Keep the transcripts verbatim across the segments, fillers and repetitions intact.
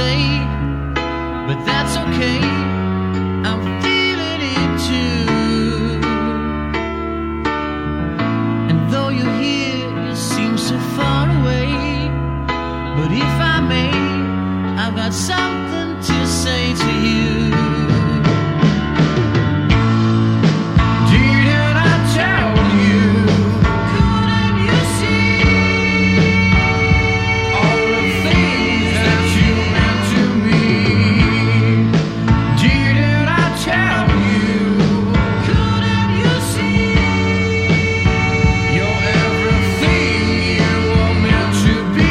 say, but that's okay, I'm feeling it too. And though you're here, you seem so far away, but if I may, I've got something to say to you. Didn't I tell you? Couldn't you see all the things that you meant to me? Didn't I tell you? Couldn't you see you're everything you were meant to be?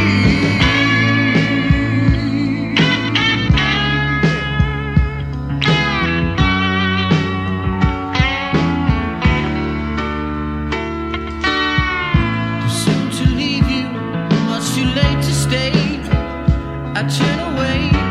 Too soon to leave you, much too late to stay. I turn away.